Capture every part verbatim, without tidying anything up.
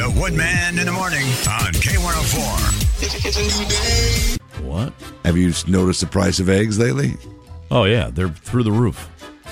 The Woodman in the morning on K one oh four. It's a new day. What? Have you noticed the price of eggs lately? Oh, yeah. They're through the roof.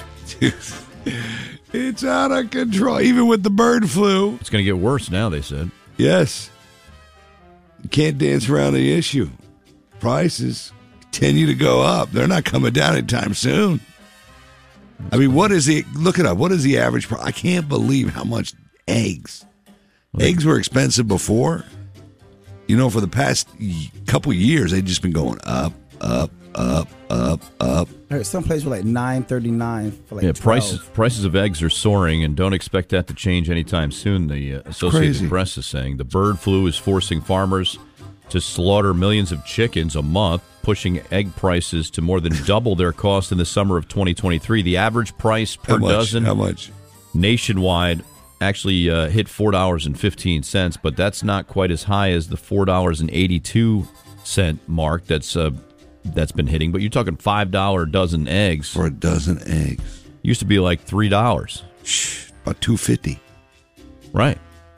It's out of control, even with the bird flu. It's going to get worse now, they said. Yes. You can't dance around the issue. Prices continue to go up. They're not coming down anytime soon. I mean, what is the, look it up, what is the average price? I can't believe how much eggs. Well, eggs were expensive before. You know, for the past couple of years, they've just been going up, up, up, up, up. I heard some places were like nine thirty-nine for like yeah, twelve. prices prices of eggs are soaring, and don't expect that to change anytime soon. The uh, Associated Press is saying the bird flu is forcing farmers to slaughter millions of chickens a month, pushing egg prices to more than double their cost in the summer of twenty twenty-three. The average price per How much? dozen How much? nationwide actually uh, hit four dollars and fifteen cents, but that's not quite as high as the four dollars and eighty-two cents mark that's uh, that's been hitting. But you're talking five dollars a dozen eggs. For a dozen eggs. Used to be like three dollars. Shh, about two dollars and fifty cents. Right.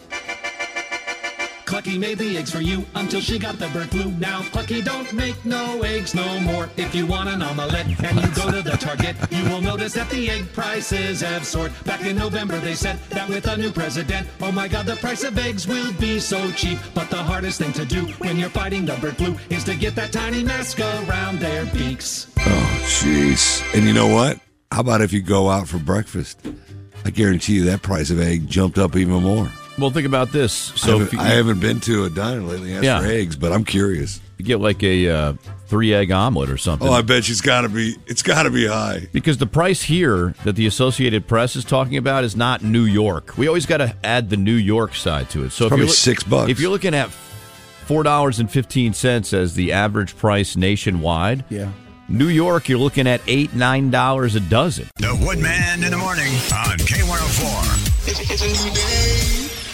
Clucky made the eggs for you until she got the bird flu. Now Clucky don't make no eggs no more. If you want an omelet and you go to the Target, you will notice that the egg prices have soared. Back in November they said that with a new president, oh my God, the price of eggs will be so cheap. But the hardest thing to do when you're fighting the bird flu is to get that tiny mask around their beaks. Oh, jeez. And you know what? How about if you go out for breakfast? I guarantee you that price of egg jumped up even more. Well, think about this. So I haven't, if you, I haven't been to a diner lately and asked Yeah. for eggs, but I'm curious. you get like a uh, three-egg omelet or something. Oh, I bet it's got to be. It's got to be high. Because the price here that the Associated Press is talking about is not New York. We always got to add the New York side to it. So if Probably you're, six bucks. If you're looking at four dollars and fifteen cents as the average price nationwide, Yeah. New York, you're looking at eight, nine dollars a dozen. The Woodman in the morning on K one oh four. It's a new day.